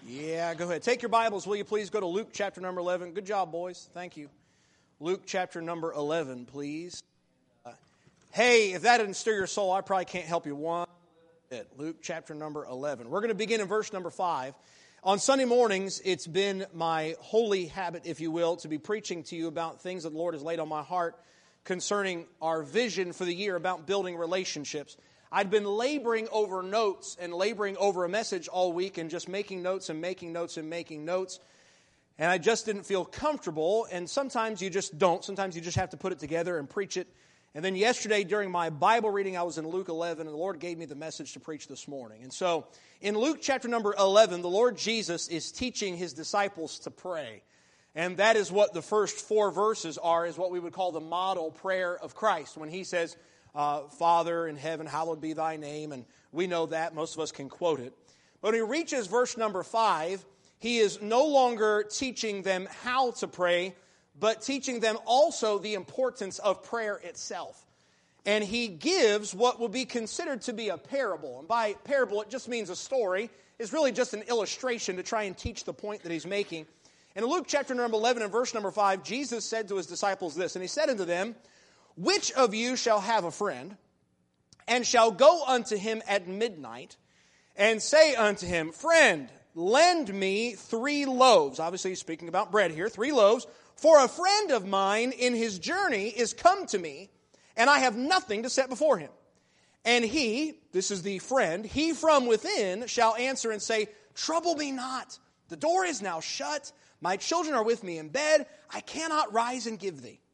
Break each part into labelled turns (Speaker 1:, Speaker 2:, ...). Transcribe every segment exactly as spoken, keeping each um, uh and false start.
Speaker 1: Yeah, go ahead. Take your Bibles, will you please? Go to Luke chapter number eleven. Good job, boys. Thank you. Luke chapter number eleven, please. Uh, hey, if that didn't stir your soul, I probably can't help you one bit. Luke chapter number eleven. We're going to begin in verse number five. On Sunday mornings, it's been my holy habit, if you will, to be preaching to you about things that the Lord has laid on my heart concerning our vision for the year about building relationships. I'd been laboring over notes and laboring over a message all week and just making notes and making notes and making notes. And I just didn't feel comfortable. And sometimes you just don't. Sometimes you just have to put it together and preach it. And then yesterday during my Bible reading, I was in Luke eleven, and the Lord gave me the message to preach this morning. And so in Luke chapter number eleven, the Lord Jesus is teaching His disciples to pray. And that is what the first four verses are, is what we would call the model prayer of Christ. When He says, Uh, Father in heaven, hallowed be thy name. And we know that. Most of us can quote it. But when he reaches verse number five, he is no longer teaching them how to pray, but teaching them also the importance of prayer itself. And he gives what would be considered to be a parable. And by parable, it just means a story. It's really just an illustration to try and teach the point that he's making. And in Luke chapter number eleven and verse number five, Jesus said to his disciples this, and he said unto them, Which of you shall have a friend, and shall go unto him at midnight, and say unto him, Friend, lend me three loaves. Obviously, he's speaking about bread here. Three loaves. For a friend of mine in his journey is come to me, and I have nothing to set before him. And he, this is the friend, he from within shall answer and say, Trouble me not. The door is now shut. My children are with me in bed. I cannot rise and give thee.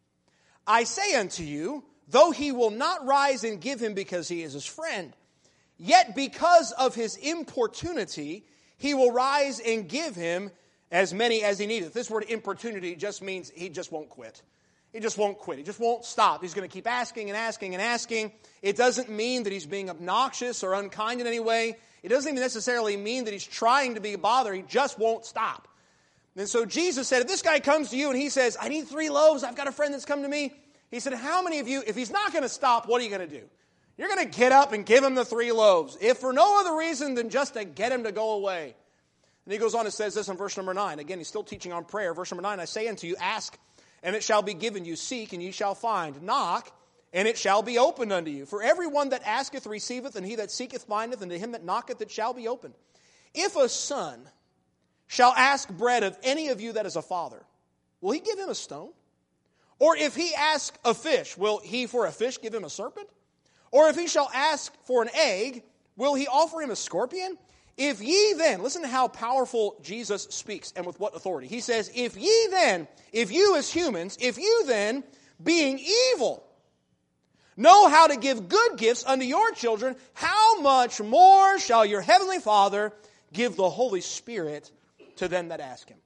Speaker 1: I say unto you, though he will not rise and give him because he is his friend, yet because of his importunity, he will rise and give him as many as he needeth. This word importunity just means he just won't quit. He just won't quit. He just won't stop. He's going to keep asking and asking and asking. It doesn't mean that he's being obnoxious or unkind in any way. It doesn't even necessarily mean that he's trying to be a bother. He just won't stop. And so Jesus said, if this guy comes to you and he says, I need three loaves, I've got a friend that's come to me. He said, how many of you, if he's not going to stop, what are you going to do? You're going to get up and give him the three loaves, if for no other reason than just to get him to go away. And he goes on and says this in verse number nine. Again, he's still teaching on prayer. Verse number nine, I say unto you, ask, and it shall be given you. Seek, and ye shall find. Knock, and it shall be opened unto you. For every one that asketh receiveth, and he that seeketh findeth, and to him that knocketh it shall be opened. If a son shall ask bread of any of you that is a father, will he give him a stone? Or if he ask a fish, will he for a fish give him a serpent? Or if he shall ask for an egg, will he offer him a scorpion? If ye then, listen to how powerful Jesus speaks and with what authority. He says, if ye then, if you as humans, if you then, being evil, know how to give good gifts unto your children, how much more shall your heavenly Father give the Holy Spirit to them that ask him?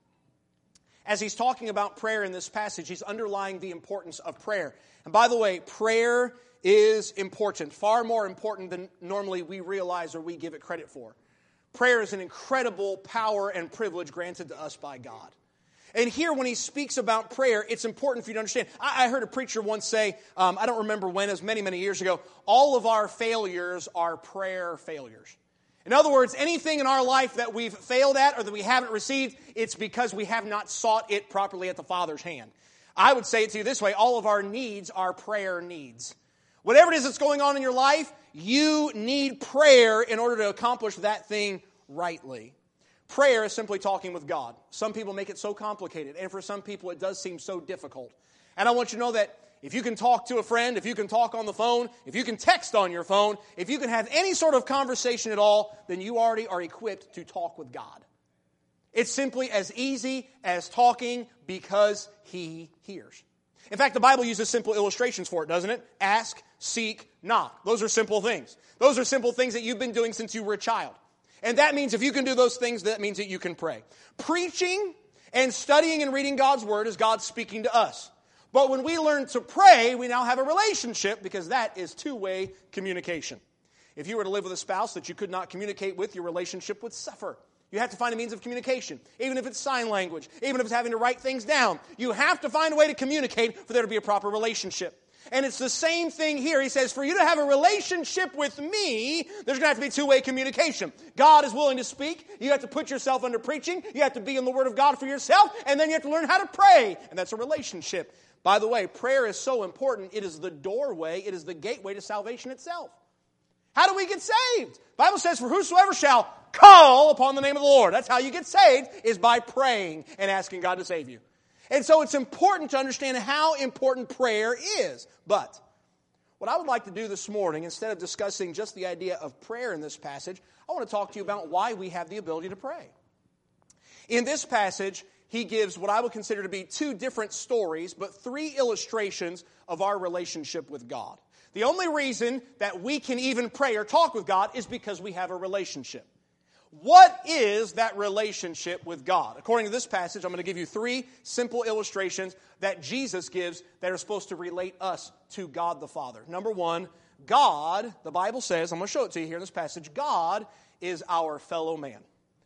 Speaker 1: As he's talking about prayer in this passage, he's underlying the importance of prayer. And by the way, prayer is important, far more important than normally we realize or we give it credit for. Prayer is an incredible power and privilege granted to us by God. And here when he speaks about prayer, it's important for you to understand. I, I heard a preacher once say, um, I don't remember when, it was many, many years ago, all of our failures are prayer failures. In other words, anything in our life that we've failed at or that we haven't received, it's because we have not sought it properly at the Father's hand. I would say it to you this way, all of our needs are prayer needs. Whatever it is that's going on in your life, you need prayer in order to accomplish that thing rightly. Prayer is simply talking with God. Some people make it so complicated, and for some people it does seem so difficult. And I want you to know that if you can talk to a friend, if you can talk on the phone, if you can text on your phone, if you can have any sort of conversation at all, then you already are equipped to talk with God. It's simply as easy as talking because He hears. In fact, the Bible uses simple illustrations for it, doesn't it? Ask, seek, knock. Those are simple things. Those are simple things that you've been doing since you were a child. And that means if you can do those things, that means that you can pray. Preaching and studying and reading God's Word is God speaking to us. But when we learn to pray, we now have a relationship because that is two-way communication. If you were to live with a spouse that you could not communicate with, your relationship would suffer. You have to find a means of communication, even if it's sign language, even if it's having to write things down. You have to find a way to communicate for there to be a proper relationship. And it's the same thing here. He says, for you to have a relationship with me, there's going to have to be two-way communication. God is willing to speak. You have to put yourself under preaching. You have to be in the Word of God for yourself. And then you have to learn how to pray. And that's a relationship. By the way, prayer is so important. It is the doorway. It is the gateway to salvation itself. How do we get saved? The Bible says, for whosoever shall call upon the name of the Lord. That's how you get saved, is by praying and asking God to save you. And so it's important to understand how important prayer is. But what I would like to do this morning, instead of discussing just the idea of prayer in this passage, I want to talk to you about why we have the ability to pray. In this passage, he gives what I would consider to be two different stories, but three illustrations of our relationship with God. The only reason that we can even pray or talk with God is because we have a relationship. What is that relationship with God? According to this passage, I'm going to give you three simple illustrations that Jesus gives that are supposed to relate us to God the Father. Number one, God, the Bible says, I'm going to show it to you here in this passage, God is our fellow man.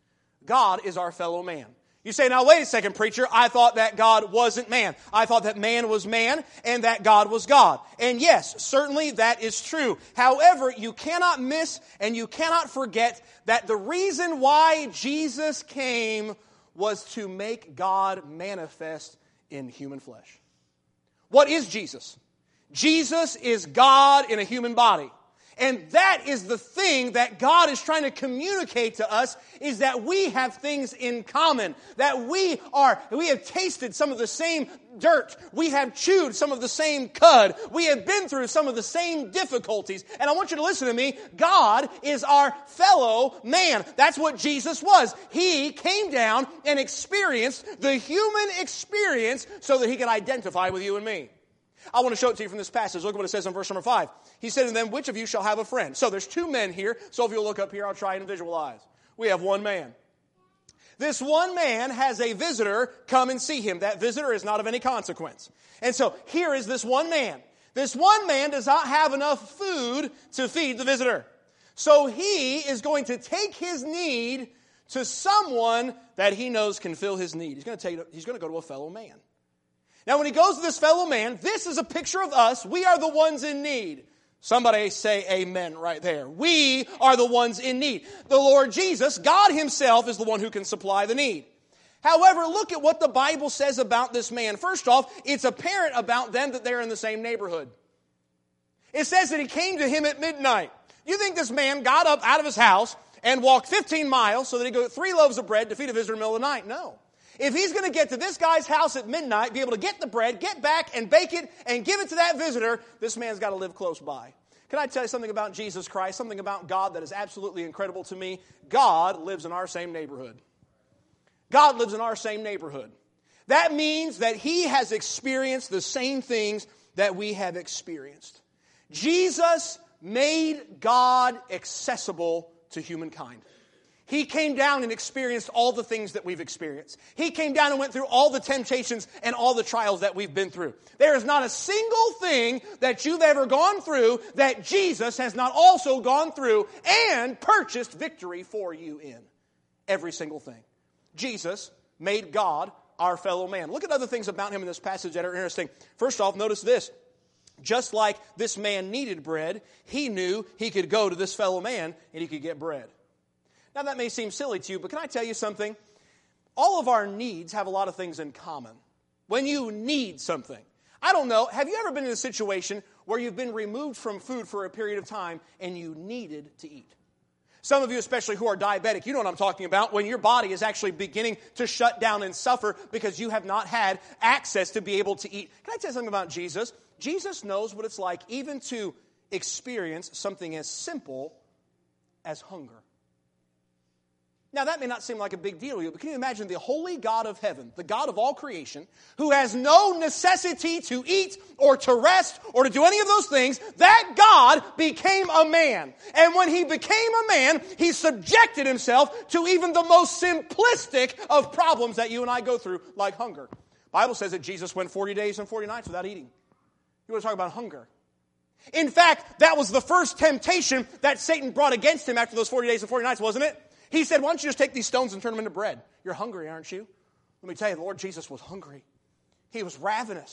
Speaker 1: God is our fellow man. You say, now wait a second, preacher, I thought that God wasn't man. I thought that man was man and that God was God. And yes, certainly that is true. However, you cannot miss and you cannot forget that the reason why Jesus came was to make God manifest in human flesh. What is Jesus? Jesus is God in a human body. And that is the thing that God is trying to communicate to us, is that we have things in common. That we are, we have tasted some of the same dirt. We have chewed some of the same cud. We have been through some of the same difficulties. And I want you to listen to me. God is our fellow man. That's what Jesus was. He came down and experienced the human experience so that He could identify with you and me. I want to show it to you from this passage. Look at what it says in verse number five. He said, and then which of you shall have a friend? So there's two men here. So if you'll look up here, I'll try and visualize. We have one man. This one man has a visitor come and see him. That visitor is not of any consequence. And so here is this one man. This one man does not have enough food to feed the visitor. So he is going to take his need to someone that he knows can fill his need. He's going to take, he's going to go to a fellow man. Now, when he goes to this fellow man, this is a picture of us. We are the ones in need. Somebody say amen right there. We are the ones in need. The Lord Jesus, God Himself, is the one who can supply the need. However, look at what the Bible says about this man. First off, it's apparent about them that they're in the same neighborhood. It says that he came to him at midnight. You think this man got up out of his house and walked fifteen miles so that he could get three loaves of bread to feed a visitor in the middle of the night? No. If he's going to get to this guy's house at midnight, be able to get the bread, get back and bake it and give it to that visitor, this man's got to live close by. Can I tell you something about Jesus Christ, something about God that is absolutely incredible to me? God lives in our same neighborhood. God lives in our same neighborhood. That means that He has experienced the same things that we have experienced. Jesus made God accessible to humankind. He came down and experienced all the things that we've experienced. He came down and went through all the temptations and all the trials that we've been through. There is not a single thing that you've ever gone through that Jesus has not also gone through and purchased victory for you in. Every single thing. Jesus made God our fellow man. Look at other things about Him in this passage that are interesting. First off, notice this. Just like this man needed bread, he knew he could go to this fellow man and he could get bread. Now, that may seem silly to you, but can I tell you something? All of our needs have a lot of things in common. When you need something. I don't know, have you ever been in a situation where you've been removed from food for a period of time and you needed to eat? Some of you, especially who are diabetic, you know what I'm talking about, when your body is actually beginning to shut down and suffer because you have not had access to be able to eat. Can I tell you something about Jesus? Jesus knows what it's like even to experience something as simple as hunger. Now, that may not seem like a big deal to you, but can you imagine the holy God of heaven, the God of all creation, who has no necessity to eat or to rest or to do any of those things, that God became a man. And when He became a man, He subjected Himself to even the most simplistic of problems that you and I go through, like hunger. The Bible says that Jesus went forty days and forty nights without eating. You want to talk about hunger? In fact, that was the first temptation that Satan brought against Him after those forty days and forty nights, wasn't it? He said, why don't you just take these stones and turn them into bread? You're hungry, aren't you? Let me tell you, the Lord Jesus was hungry. He was ravenous.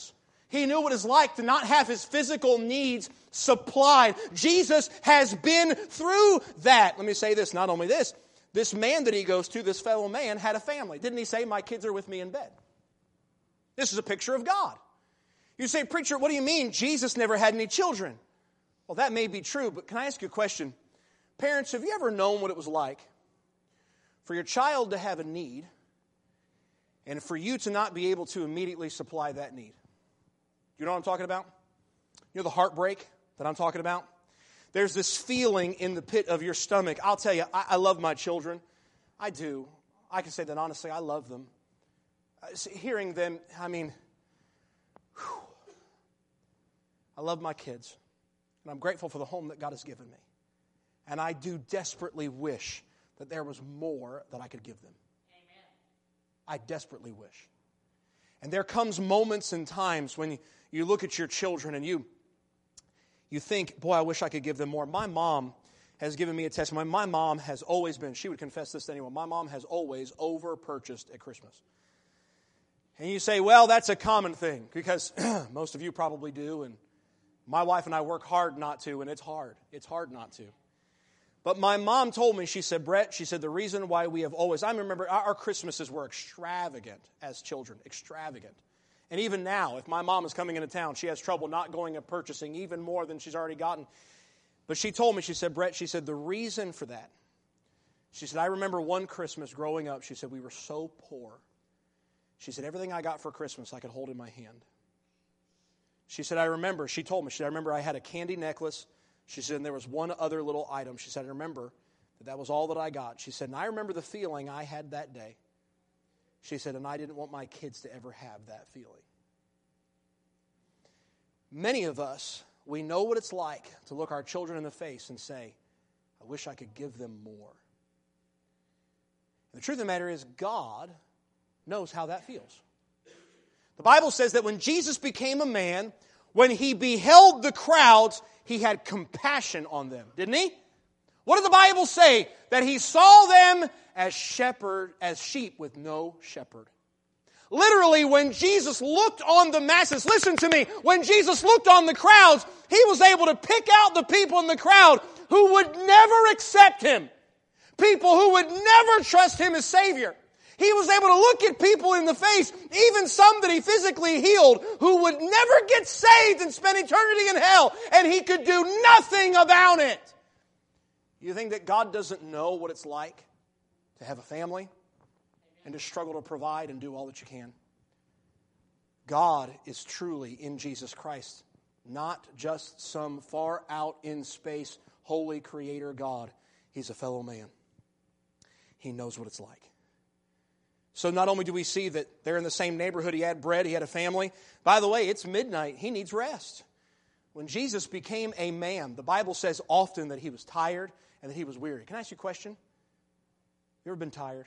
Speaker 1: He knew what it's like to not have his physical needs supplied. Jesus has been through that. Let me say this, not only this, this man that he goes to, this fellow man, had a family. Didn't he say, my kids are with me in bed? This is a picture of God. You say, preacher, what do you mean Jesus never had any children? Well, that may be true, but can I ask you a question? Parents, have you ever known what it was like for your child to have a need and for you to not be able to immediately supply that need? You know what I'm talking about? You know the heartbreak that I'm talking about? There's this feeling in the pit of your stomach. I'll tell you, I, I love my children. I do. I can say that honestly, I love them. Uh, hearing them, I mean, whew, I love my kids. And I'm grateful for the home that God has given me. And I do desperately wish that there was more that I could give them. Amen. I desperately wish. And there comes moments and times when you look at your children and you you think, boy, I wish I could give them more. My mom has given me a testimony. My mom has always been, she would confess this to anyone, my mom has always over-purchased at Christmas. And you say, well, that's a common thing, because most of you probably do, and my wife and I work hard not to, and it's hard. It's hard not to. But my mom told me, she said, Brett, she said, the reason why we have always, I remember our, our Christmases were extravagant as children, extravagant. And even now, if my mom is coming into town, she has trouble not going and purchasing even more than she's already gotten. But she told me, she said, Brett, she said, the reason for that, she said, I remember one Christmas growing up, she said, we were so poor. She said, everything I got for Christmas I could hold in my hand. She said, I remember, she told me, she said, I remember I had a candy necklace. She said, and there was one other little item. She said, I remember that that was all that I got. She said, and I remember the feeling I had that day. She said, and I didn't want my kids to ever have that feeling. Many of us, we know what it's like to look our children in the face and say, I wish I could give them more. And the truth of the matter is, God knows how that feels. The Bible says that when Jesus became a man, when he beheld the crowds, he had compassion on them, didn't he? What did the Bible say? That he saw them as shepherd, as sheep with no shepherd. Literally, when Jesus looked on the masses, listen to me, when Jesus looked on the crowds, he was able to pick out the people in the crowd who would never accept him. People who would never trust him as Savior. He was able to look at people in the face, even some that he physically healed, who would never get saved and spend eternity in hell, and he could do nothing about it. You think that God doesn't know what it's like to have a family and to struggle to provide and do all that you can? God is truly in Jesus Christ, not just some far out in space, holy creator God. He's a fellow man. He knows what it's like. So not only do we see that they're in the same neighborhood, he had bread, he had a family. By the way, it's midnight. He needs rest. When Jesus became a man, the Bible says often that he was tired and that he was weary. Can I ask you a question? You ever been tired?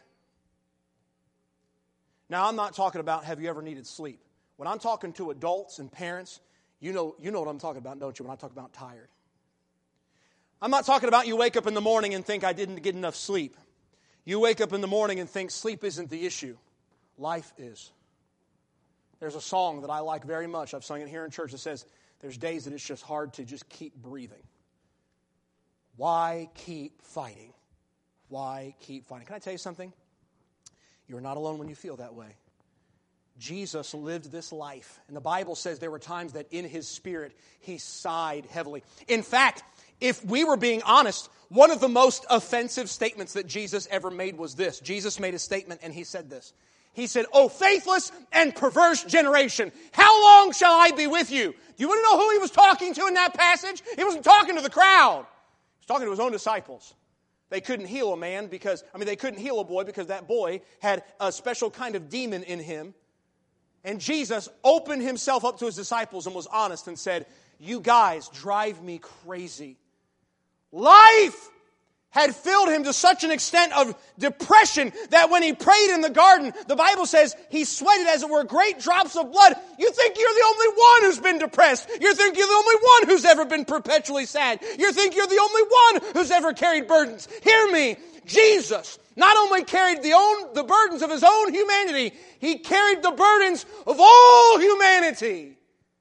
Speaker 1: Now, I'm not talking about have you ever needed sleep. When I'm talking to adults and parents, you know, you know what I'm talking about, don't you, when I talk about tired. I'm not talking about you wake up in the morning and think I didn't get enough sleep. You wake up in the morning and think sleep isn't the issue. Life is. There's a song that I like very much. I've sung it here in church that says, there's days that it's just hard to just keep breathing. Why keep fighting? Why keep fighting? Can I tell you something? You're not alone when you feel that way. Jesus lived this life. And the Bible says there were times that in his spirit, he sighed heavily. In fact, if we were being honest, one of the most offensive statements that Jesus ever made was this. Jesus made a statement and he said this. He said, "O faithless and perverse generation, how long shall I be with you?" Do you want to know who he was talking to in that passage? He wasn't talking to the crowd. He was talking to his own disciples. They couldn't heal a man because, I mean, they couldn't heal a boy because that boy had a special kind of demon in him. And Jesus opened himself up to his disciples and was honest and said, "You guys drive me crazy." Life had filled him to such an extent of depression that when he prayed in the garden, the Bible says he sweated, as it were, great drops of blood. You think you're the only one who's been depressed. You think you're the only one who's ever been perpetually sad. You think you're the only one who's ever carried burdens. Hear me. Jesus not only carried the, own, the burdens of his own humanity, he carried the burdens of all humanity.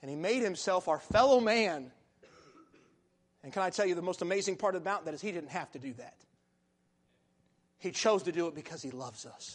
Speaker 1: And He made Himself our fellow man. And can I tell you, the most amazing part about that is He didn't have to do that. He chose to do it because He loves us.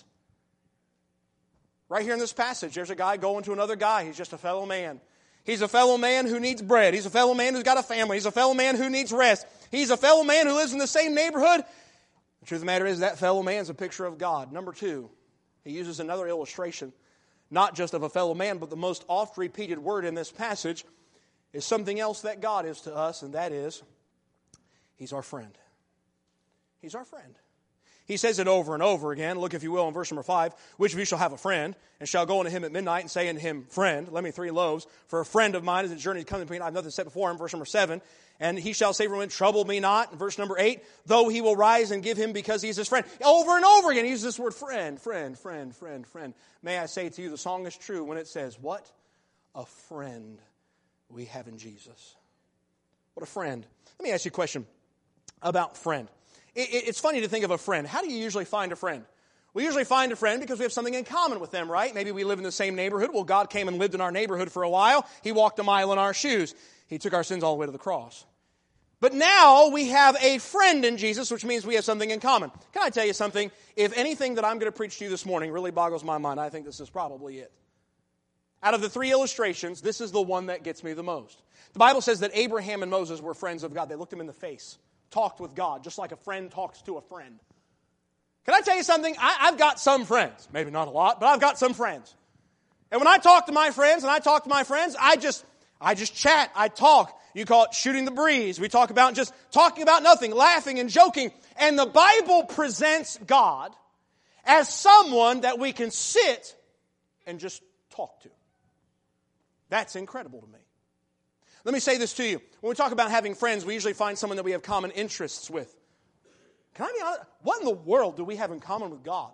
Speaker 1: Right here in this passage, there's a guy going to another guy. He's just a fellow man. He's a fellow man who needs bread. He's a fellow man who's got a family. He's a fellow man who needs rest. He's a fellow man who lives in the same neighborhood. The truth of the matter is that fellow man is a picture of God. Number two, he uses another illustration, not just of a fellow man, but the most oft repeated word in this passage is something else that God is to us, and that is, He's our friend. He's our friend. He says it over and over again. Look, if you will, in verse number five. Which of you shall have a friend, and shall go unto him at midnight, and say unto him, Friend, lend me three loaves, for a friend of mine is a journey to come to me, and I have nothing set before him. Verse number seven. And he shall say from him, Trouble me not. In verse number eight. Though he will rise and give him because he is his friend. Over and over again, he uses this word friend, friend, friend, friend, friend. May I say to you, the song is true when it says, what a friend we have in Jesus. What a friend. Let me ask you a question about friend. It's funny to think of a friend. How do you usually find a friend? We usually find a friend because we have something in common with them, right? Maybe we live in the same neighborhood. Well, God came and lived in our neighborhood for a while. He walked a mile in our shoes. He took our sins all the way to the cross. But now we have a friend in Jesus, which means we have something in common. Can I tell you something? If anything that I'm going to preach to you this morning really boggles my mind, I think this is probably it. Out of the three illustrations, this is the one that gets me the most. The Bible says that Abraham and Moses were friends of God. They looked him in the face, talked with God, just like a friend talks to a friend. Can I tell you something? I, I've got some friends. Maybe not a lot, but I've got some friends. And when I talk to my friends, and I talk to my friends, I just, I just chat, I talk. You call it shooting the breeze. We talk about just talking about nothing, laughing and joking. And the Bible presents God as someone that we can sit and just talk to. That's incredible to me. Let me say this to you. When we talk about having friends, we usually find someone that we have common interests with. Can I be honest? What in the world do we have in common with God?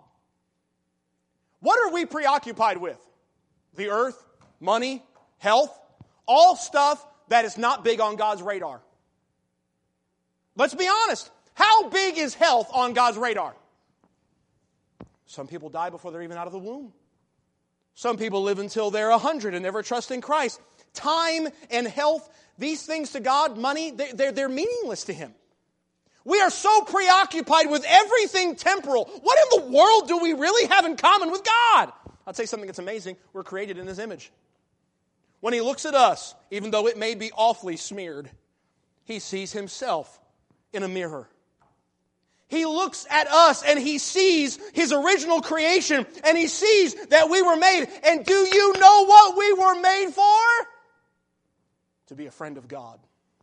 Speaker 1: What are we preoccupied with? The earth, money, health, all stuff that is not big on God's radar. Let's be honest. How big is health on God's radar? Some people die before they're even out of the womb. Some people live until they're one hundred and never trust in Christ. Time and health, these things to God, money, they're, they're meaningless to Him. We are so preoccupied with everything temporal. What in the world do we really have in common with God? I'll tell you something that's amazing. We're created in His image. When He looks at us, even though it may be awfully smeared, He sees Himself in a mirror. He looks at us and He sees His original creation and He sees that we were made. And do you know what we were made for? To be a friend of God.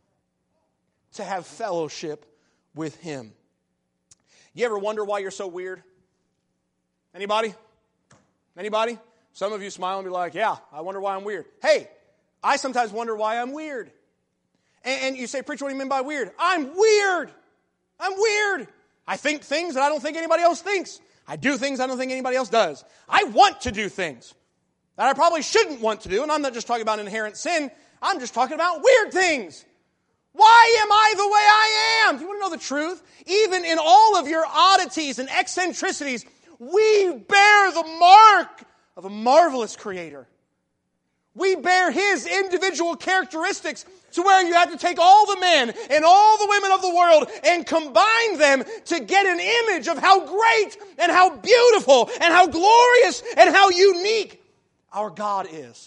Speaker 1: To have fellowship with Him. You ever wonder why you're so weird? Anybody? Anybody? Some of you smile and be like, yeah, I wonder why I'm weird. Hey, I sometimes wonder why I'm weird. And, and you say, preacher, what do you mean by weird? I'm weird. I'm weird. I think things that I don't think anybody else thinks. I do things I don't think anybody else does. I want to do things that I probably shouldn't want to do. And I'm not just talking about inherent sin. I'm just talking about weird things. Why am I the way I am? Do you want to know the truth? Even in all of your oddities and eccentricities, we bear the mark of a marvelous Creator. We bear His individual characteristics to where you have to take all the men and all the women of the world and combine them to get an image of how great and how beautiful and how glorious and how unique our God is.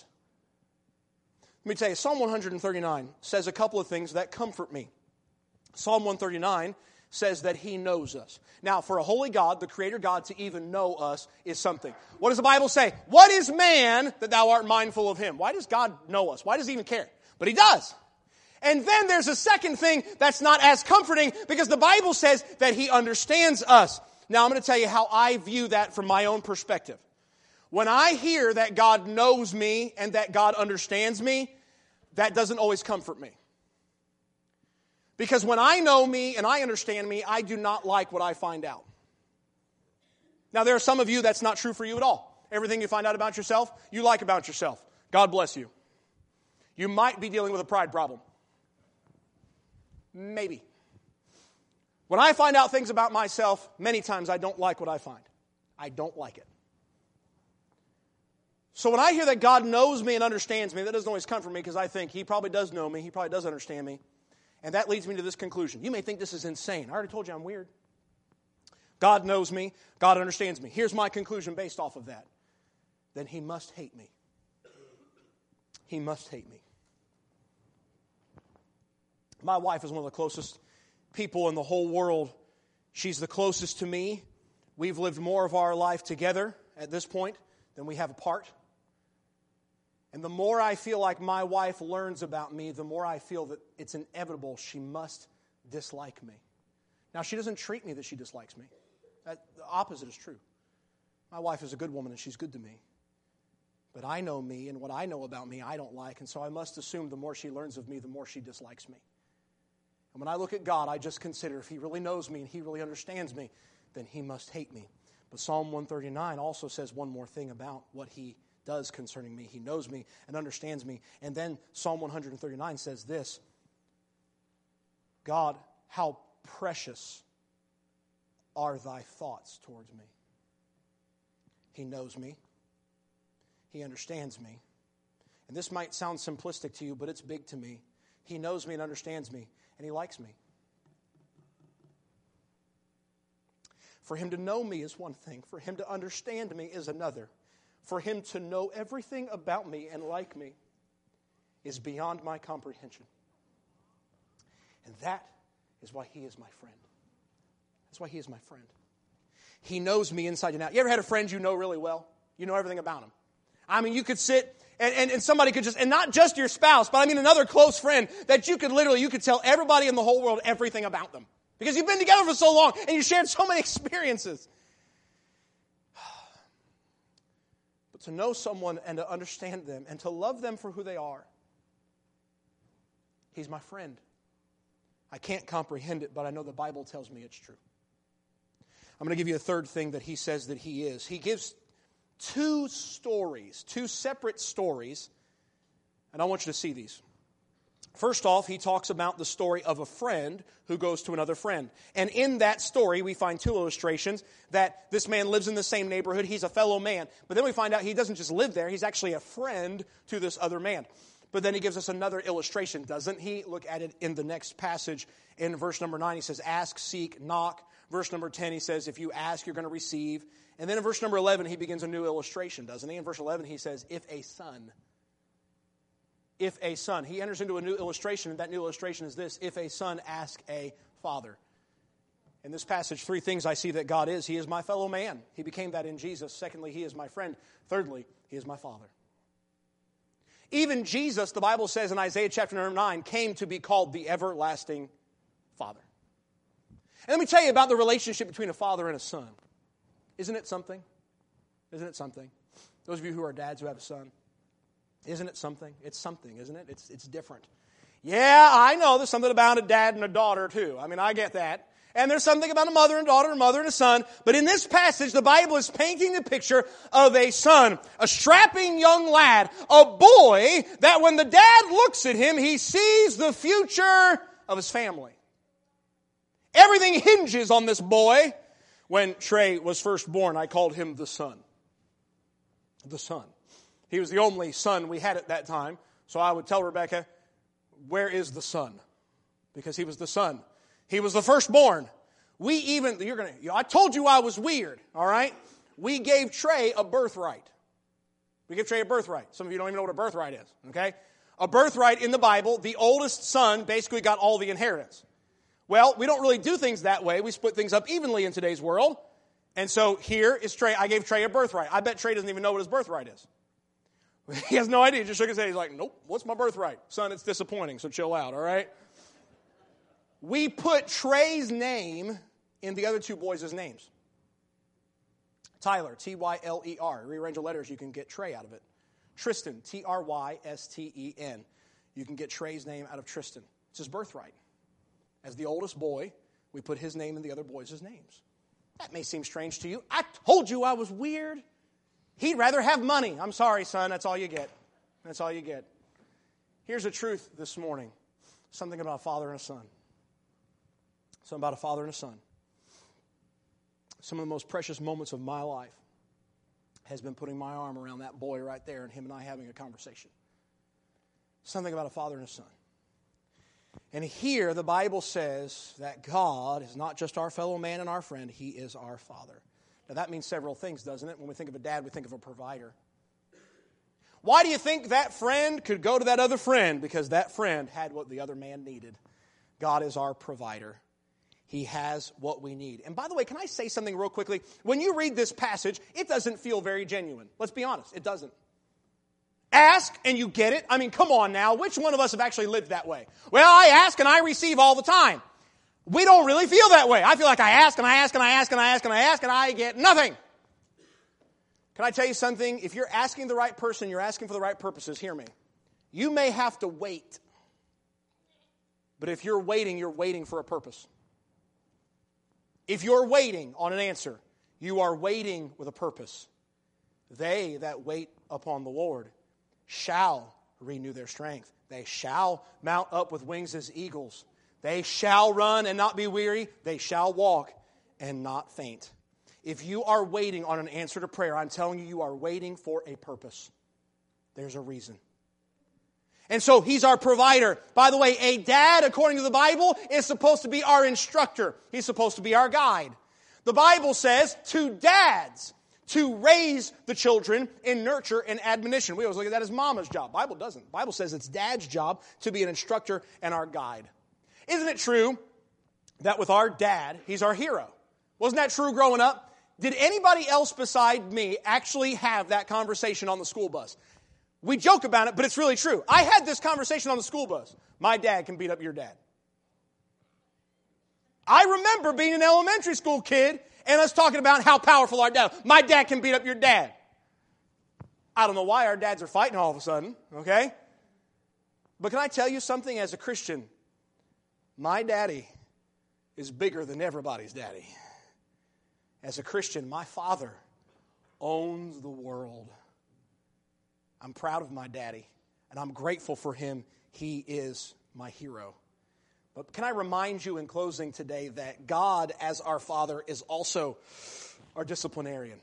Speaker 1: Let me tell you, Psalm one thirty-nine says a couple of things that comfort me. Psalm one thirty-nine says that He knows us. Now, for a holy God, the Creator God, to even know us is something. What does the Bible say? What is man that thou art mindful of him? Why does God know us? Why does He even care? But He does. And then there's a second thing that's not as comforting because the Bible says that He understands us. Now, I'm going to tell you how I view that from my own perspective. When I hear that God knows me and that God understands me, that doesn't always comfort me. Because when I know me and I understand me, I do not like what I find out. Now, there are some of you that's not true for you at all. Everything you find out about yourself, you like about yourself. God bless you. You might be dealing with a pride problem. Maybe. When I find out things about myself, many times I don't like what I find. I don't like it. So when I hear that God knows me and understands me, that doesn't always come from me because I think He probably does know me. He probably does understand me. And that leads me to this conclusion. You may think this is insane. I already told you I'm weird. God knows me. God understands me. Here's my conclusion based off of that. Then He must hate me. He must hate me. My wife is one of the closest people in the whole world. She's the closest to me. We've lived more of our life together at this point than we have apart. And the more I feel like my wife learns about me, the more I feel that it's inevitable she must dislike me. Now, she doesn't treat me that she dislikes me. That, the opposite is true. My wife is a good woman and she's good to me. But I know me, and what I know about me I don't like, and so I must assume the more she learns of me, the more she dislikes me. And when I look at God, I just consider if He really knows me and He really understands me, then He must hate me. But Psalm one thirty-nine also says one more thing about what He does concerning me. He knows me and understands me. And then Psalm one thirty-nine says this, God, how precious are Thy thoughts towards me. He knows me. He understands me. And this might sound simplistic to you, but it's big to me. He knows me and understands me, and He likes me. For Him to know me is one thing. For Him to understand me is another. For Him to know everything about me and like me is beyond my comprehension. And that is why He is my friend. That's why He is my friend. He knows me inside and out. You ever had a friend you know really well? You know everything about him. I mean, you could sit and, and, and somebody could just, and not just your spouse, but I mean another close friend that you could literally, you could tell everybody in the whole world everything about them. Because you've been together for so long and you shared so many experiences. But to know someone and to understand them and to love them for who they are, He's my friend. I can't comprehend it, but I know the Bible tells me it's true. I'm going to give you a third thing that He says that He is. He gives two stories, two separate stories, and I want you to see these. First off, He talks about the story of a friend who goes to another friend. And in that story, we find two illustrations that this man lives in the same neighborhood. He's a fellow man. But then we find out he doesn't just live there. He's actually a friend to this other man. But then He gives us another illustration, doesn't He? Look at it in the next passage. In verse number nine, He says, ask, seek, knock. Verse number ten, He says, if you ask, you're going to receive. And then in verse number eleven, He begins a new illustration, doesn't He? In verse eleven, He says, if a son. If a son. He enters into a new illustration, and that new illustration is this. If a son, ask a father. In this passage, three things I see that God is. He is my fellow man. He became that in Jesus. Secondly, He is my friend. Thirdly, He is my Father. Even Jesus, the Bible says in Isaiah chapter number nine, came to be called the everlasting Father. And let me tell you about the relationship between a father and a son. Isn't it something? Isn't it something? Those of you who are dads who have a son, isn't it something? It's something, isn't it? It's, it's different. Yeah, I know there's something about a dad and a daughter too. I mean, I get that. And there's something about a mother and daughter, a mother and a son. But in this passage, the Bible is painting the picture of a son, a strapping young lad, a boy that when the dad looks at him, he sees the future of his family. Everything hinges on this boy. When Trey was first born, I called him the son. The son. He was the only son we had at that time. So I would tell Rebecca, where is the son? Because he was the son. He was the firstborn. We even, you're gonna, I told you I was weird, all right? We gave Trey a birthright. We gave Trey a birthright. Some of you don't even know what a birthright is, okay? A birthright in the Bible, the oldest son basically got all the inheritance. Well, we don't really do things that way. We split things up evenly in today's world. And so here is Trey. I gave Trey a birthright. I bet Trey doesn't even know what his birthright is. He has no idea. He just shook his head. He's like, nope, what's my birthright? Son, it's disappointing, so chill out, all right? We put Trey's name in the other two boys' names. Tyler, T Y L E R. Rearrange the letters, you can get Trey out of it. Tristan, T R Y S T E N. You can get Trey's name out of Tristan. It's his birthright. As the oldest boy, we put his name in the other boys' names. That may seem strange to you. I told you I was weird. He'd rather have money. I'm sorry, son. That's all you get. That's all you get. Here's the truth this morning. Something about a father and a son. Something about a father and a son. Some of the most precious moments of my life has been putting my arm around that boy right there and him and I having a conversation. Something about a father and a son. And here the Bible says that God is not just our fellow man and our friend, He is our Father. Now that means several things, doesn't it? When we think of a dad, we think of a provider. Why do you think that friend could go to that other friend? Because that friend had what the other man needed. God is our provider. He has what we need. And by the way, can I say something real quickly? When you read this passage, it doesn't feel very genuine. Let's be honest, it doesn't. Ask and you get it. I mean, come on now. Which one of us have actually lived that way? Well, I ask and I receive all the time. We don't really feel that way. I feel like I ask and I ask and I ask and I ask and I ask and I get nothing. Can I tell you something? If you're asking the right person, you're asking for the right purposes, hear me. You may have to wait. But if you're waiting, you're waiting for a purpose. If you're waiting on an answer, you are waiting with a purpose. They that wait upon the Lord shall renew their strength. They shall mount up with wings as eagles. They shall run and not be weary. They shall walk and not faint. If you are waiting on an answer to prayer, I'm telling you, you are waiting for a purpose. There's a reason. And so He's our provider. By the way, a dad, according to the Bible, is supposed to be our instructor. He's supposed to be our guide. The Bible says to dads to raise the children in nurture and admonition. We always look at that as mama's job. The Bible doesn't. The Bible says it's dad's job to be an instructor and our guide. Isn't it true that with our dad, he's our hero? Wasn't that true growing up? Did anybody else beside me actually have that conversation on the school bus? We joke about it, but it's really true. I had this conversation on the school bus. My dad can beat up your dad. I remember being an elementary school kid and us talking about how powerful our dad. My dad can beat up your dad. I don't know why our dads are fighting all of a sudden, okay? But can I tell you something as a Christian? My daddy is bigger than everybody's daddy. As a Christian, my father owns the world. I'm proud of my daddy, and I'm grateful for him. He is my hero. But can I remind you in closing today that God, as our Father, is also our disciplinarian.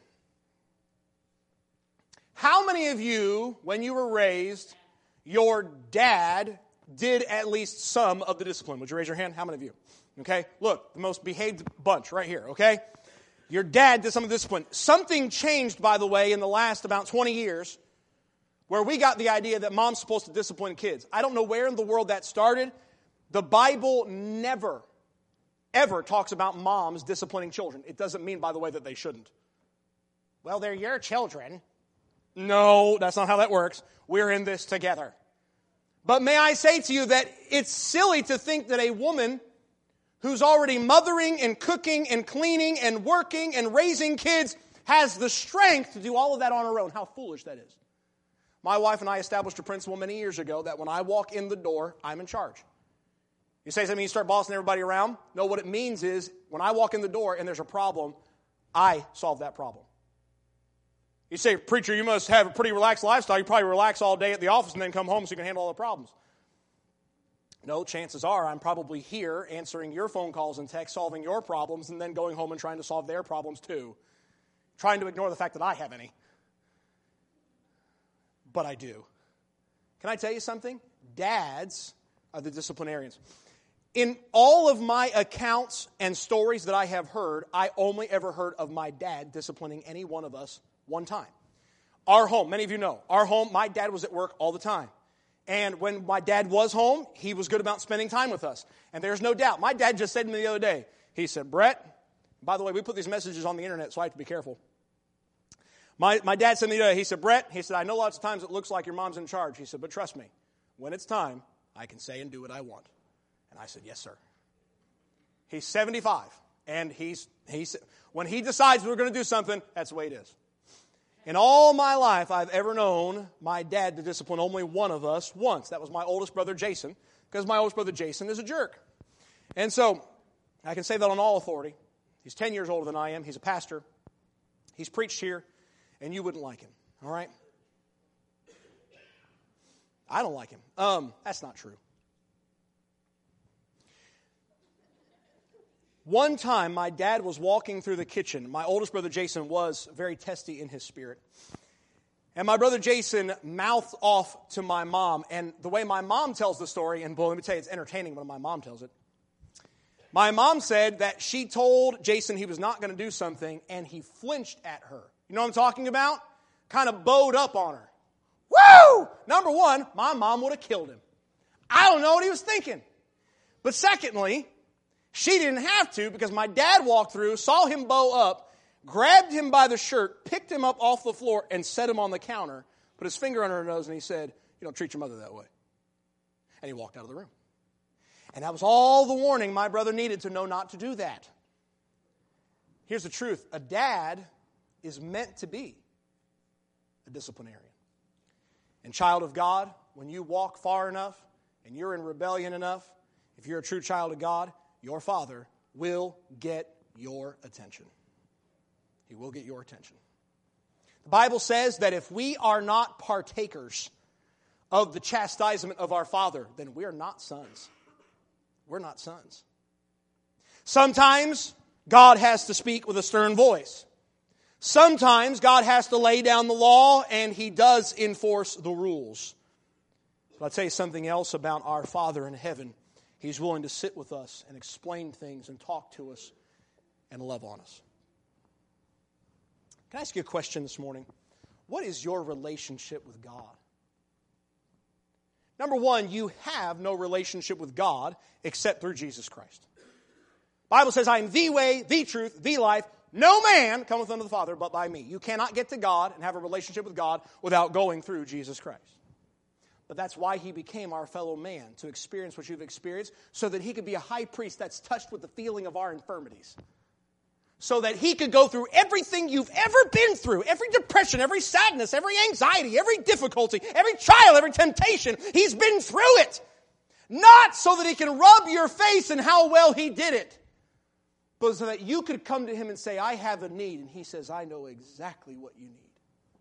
Speaker 1: How many of you, when you were raised, your dad did at least some of the discipline? Would you raise your hand? How many of you? Okay, look, the most behaved bunch right here, okay? Your dad did some of the discipline. Something changed, by the way, in the last about twenty years, where we got the idea that mom's supposed to discipline kids. I don't know where in the world that started. The Bible never, ever talks about moms disciplining children. It doesn't mean, by the way, that they shouldn't. Well, they're your children. No, that's not how that works. We're in this together. But may I say to you that it's silly to think that a woman who's already mothering and cooking and cleaning and working and raising kids has the strength to do all of that on her own. How foolish that is. My wife and I established a principle many years ago that when I walk in the door, I'm in charge. You say something, you start bossing everybody around? No, what it means is when I walk in the door and there's a problem, I solve that problem. You say, preacher, you must have a pretty relaxed lifestyle. You probably relax all day at the office and then come home so you can handle all the problems. No, chances are I'm probably here answering your phone calls and texts, solving your problems, and then going home and trying to solve their problems too. Trying to ignore the fact that I have any. But I do. Can I tell you something? Dads are the disciplinarians. In all of my accounts and stories that I have heard, I only ever heard of my dad disciplining any one of us one time. Our home, many of you know, our home, my dad was at work all the time. And when my dad was home, he was good about spending time with us. And there's no doubt. My dad just said to me the other day, he said, Brett, by the way, we put these messages on the internet, so I have to be careful. My, my dad said to me the other day, he said, Brett, he said, I know lots of times it looks like your mom's in charge. He said, but trust me, when it's time, I can say and do what I want. And I said, yes, sir. He's seventy-five. And he's, he's when he decides we're going to do something, that's the way it is. In all my life, I've ever known my dad to discipline only one of us once. That was my oldest brother, Jason, because my oldest brother, Jason, is a jerk. And so I can say that on all authority. He's ten years older than I am. He's a pastor. He's preached here, and you wouldn't like him, all right? I don't like him. Um, that's not true. One time, my dad was walking through the kitchen. My oldest brother, Jason, was very testy in his spirit. And my brother, Jason, mouthed off to my mom. And the way my mom tells the story, and boy, let me tell you, it's entertaining when my mom tells it. My mom said that she told Jason he was not going to do something, and he flinched at her. You know what I'm talking about? Kind of bowed up on her. Woo! Number one, my mom would have killed him. I don't know what he was thinking. But secondly, she didn't have to, because my dad walked through, saw him bow up, grabbed him by the shirt, picked him up off the floor, and set him on the counter, put his finger under her nose, and he said, "You don't treat your mother that way." And he walked out of the room. And that was all the warning my brother needed to know not to do that. Here's the truth. A dad is meant to be a disciplinarian. And child of God, when you walk far enough and you're in rebellion enough, if you're a true child of God, your Father will get your attention. He will get your attention. The Bible says that if we are not partakers of the chastisement of our Father, then we're not sons. We're not sons. Sometimes God has to speak with a stern voice. Sometimes God has to lay down the law, and He does enforce the rules. But I'll tell you something else about our Father in heaven. He's willing to sit with us and explain things and talk to us and love on us. Can I ask you a question this morning? What is your relationship with God? Number one, you have no relationship with God except through Jesus Christ. The Bible says, "I am the way, the truth, the life. No man cometh unto the Father but by me." You cannot get to God and have a relationship with God without going through Jesus Christ. But that's why He became our fellow man, to experience what you've experienced, so that He could be a high priest that's touched with the feeling of our infirmities. So that He could go through everything you've ever been through, every depression, every sadness, every anxiety, every difficulty, every trial, every temptation. He's been through it. Not so that He can rub your face in how well He did it, but so that you could come to Him and say, "I have a need." And He says, "I know exactly what you need."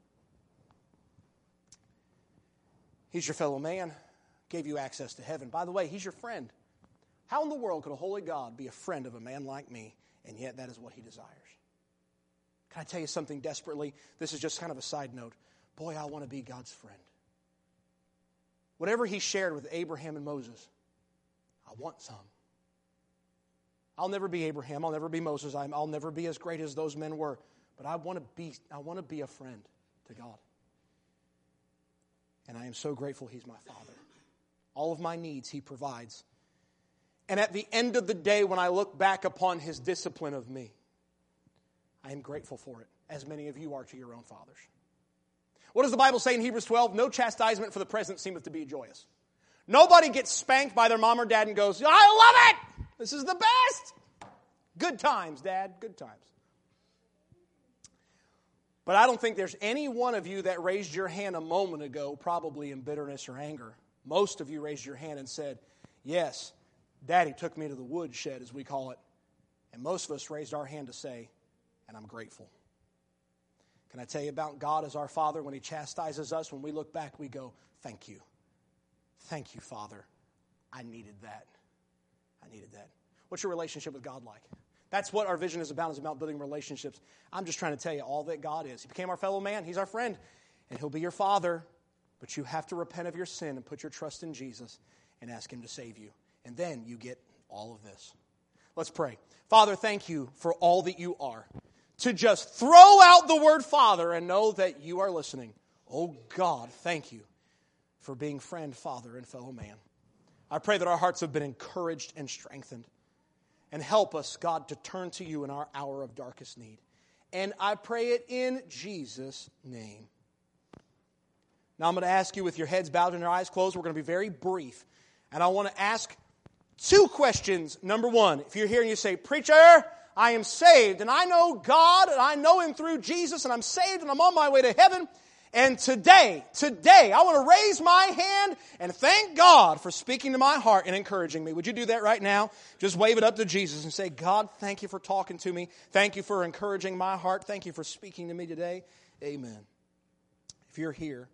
Speaker 1: He's your fellow man, gave you access to heaven. By the way, He's your friend. How in the world could a holy God be a friend of a man like me? And yet that is what He desires. Can I tell you something desperately? This is just kind of a side note. Boy, I want to be God's friend. Whatever He shared with Abraham and Moses, I want some. I'll never be Abraham. I'll never be Moses. I'll never be as great as those men were. But I want to be, I want to be a friend to God. And I am so grateful He's my Father. All of my needs He provides. And at the end of the day, when I look back upon His discipline of me, I am grateful for it, as many of you are to your own fathers. What does the Bible say in Hebrews twelve? "No chastisement for the present seemeth to be joyous." Nobody gets spanked by their mom or dad and goes, "I love it! This is the best! Good times, Dad, good times." But I don't think there's any one of you that raised your hand a moment ago, probably in bitterness or anger. Most of you raised your hand and said, "Yes, Daddy took me to the woodshed," as we call it. And most of us raised our hand to say, "And I'm grateful." Can I tell you about God as our Father? When He chastises us, when we look back, we go, "Thank you. Thank you, Father. I needed that. I needed that." What's your relationship with God like? That's what our vision is about, is about building relationships. I'm just trying to tell you all that God is. He became our fellow man. He's our friend. And He'll be your Father. But you have to repent of your sin and put your trust in Jesus and ask Him to save you. And then you get all of this. Let's pray. Father, thank You for all that You are. To just throw out the word Father and know that You are listening. Oh God, thank You for being friend, Father, and fellow man. I pray that our hearts have been encouraged and strengthened. And help us, God, to turn to You in our hour of darkest need. And I pray it in Jesus' name. Now I'm going to ask you, with your heads bowed and your eyes closed, we're going to be very brief. And I want to ask two questions. Number one, if you're here and you say, "Preacher, I am saved, and I know God, and I know Him through Jesus, and I'm saved, and I'm on my way to heaven. And today, today, I want to raise my hand and thank God for speaking to my heart and encouraging me." Would you do that right now? Just wave it up to Jesus and say, "God, thank You for talking to me. Thank You for encouraging my heart. Thank You for speaking to me today." Amen. If you're here with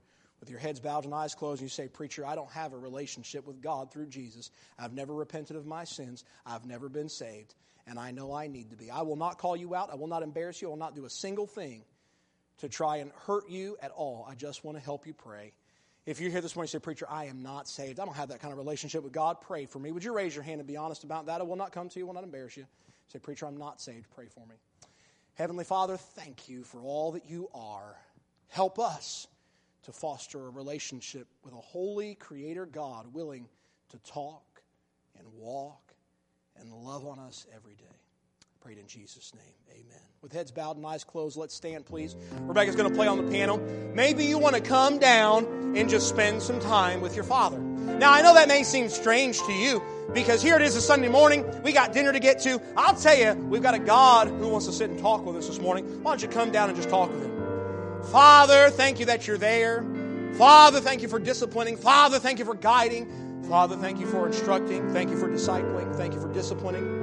Speaker 1: with your heads bowed and eyes closed, and you say, preacher, I don't have a relationship with God through Jesus. I've never repented of my sins. I've never been saved, and I know I need to be. I will not call you out. I will not embarrass you. I will not do a single thing to try and hurt you at all. I just want to help you pray. If you're here this morning and say, preacher, I am not saved. I don't have that kind of relationship with God. Pray for me. Would you raise your hand and be honest about that? I will not come to you. I will not embarrass you. Say, preacher, I'm not saved. Pray for me. Heavenly Father, thank you for all that you are. Help us to foster a relationship with a holy Creator God willing to talk and walk and love on us every day. I prayed in Jesus' name. Amen. With heads bowed and eyes closed, let's stand, please. Rebecca's going to play on the piano. Maybe you want to come down and just spend some time with your Father. Now, I know that may seem strange to you because here it is a Sunday morning. We got dinner to get to. I'll tell you, we've got a God who wants to sit and talk with us this morning. Why don't you come down and just talk with Him? Father, thank you that you're there. Father, thank you for disciplining. Father, thank you for guiding. Father, thank you for instructing. Thank you for discipling. Thank you for disciplining.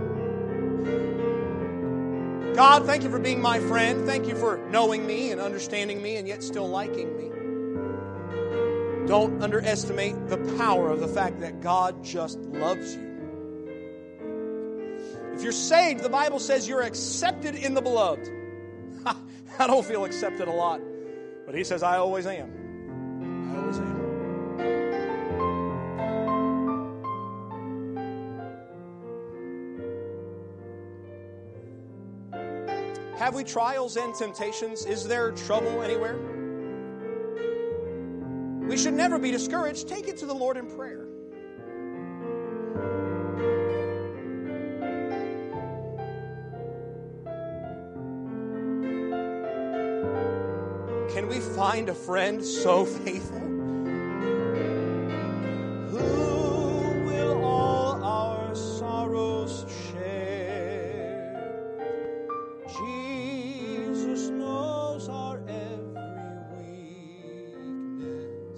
Speaker 1: God, thank you for being my friend. Thank you for knowing me and understanding me and yet still liking me. Don't underestimate the power of the fact that God just loves you. If you're saved, the Bible says you're accepted in the beloved. I don't feel accepted a lot, but He says I always am. I always am. Have we trials and temptations? Is there trouble anywhere? We should never be discouraged. Take it to the Lord in prayer. Can we find a friend so faithful? Who will all our sorrows share? Jesus knows our every weakness.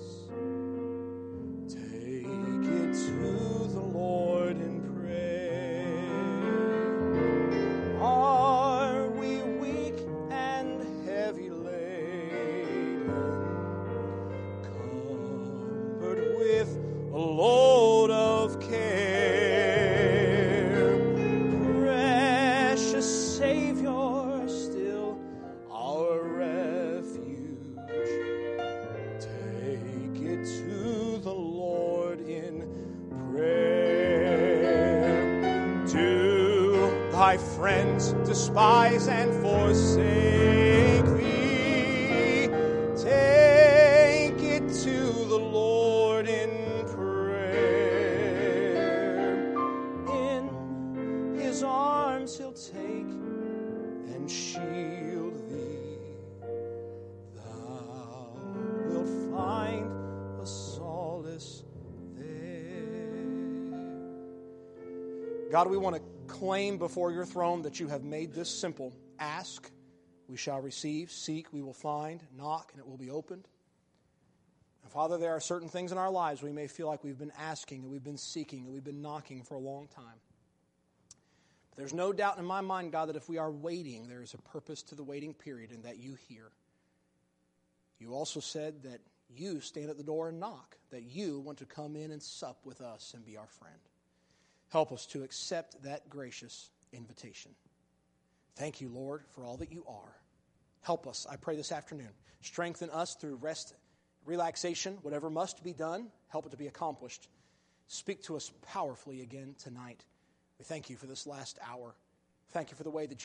Speaker 1: Take it to the Lord in prayer. Are we weak and heavy laden, covered with a load of care? Precious Savior, still our refuge. Take it to the Lord in prayer. Do thy friends despise and forsake thee? Take it to the Lord in prayer. In His arms He'll take and shield thee. Thou wilt find a solace there. God, we want to claim before your throne that you have made this simple. Ask, we shall receive. Seek, we will find. Knock, and it will be opened. And Father, there are certain things in our lives we may feel like we've been asking and we've been seeking and we've been knocking for a long time. But there's no doubt in my mind, God, that if we are waiting, there is a purpose to the waiting period and that you hear. You also said that you stand at the door and knock, that you want to come in and sup with us and be our friend. Help us to accept that gracious invitation. Thank you, Lord, for all that you are. Help us, I pray this afternoon. Strengthen us through rest, relaxation, whatever must be done. Help it to be accomplished. Speak to us powerfully again tonight. We thank you for this last hour. Thank you for the way that you